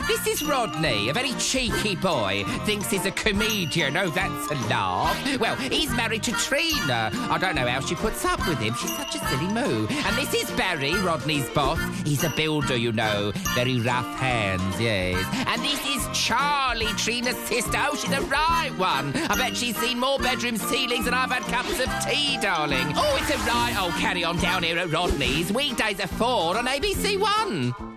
This is Rodney, a very cheeky boy. Thinks he's a comedian. Oh, that's a laugh. Well, he's married to Trina. I don't know how she puts up with him. She's such a silly moo. And this is Barry, Rodney's boss. He's a builder, you know. Very rough hands, yes. And this is Charlie, Trina's sister. Oh, she's a right one. I bet she's seen more bedroom ceilings than I've had cups of tea, darling. Oh, it's a right old carry-on down here at Rodney's. Weekdays at 4 on ABC One.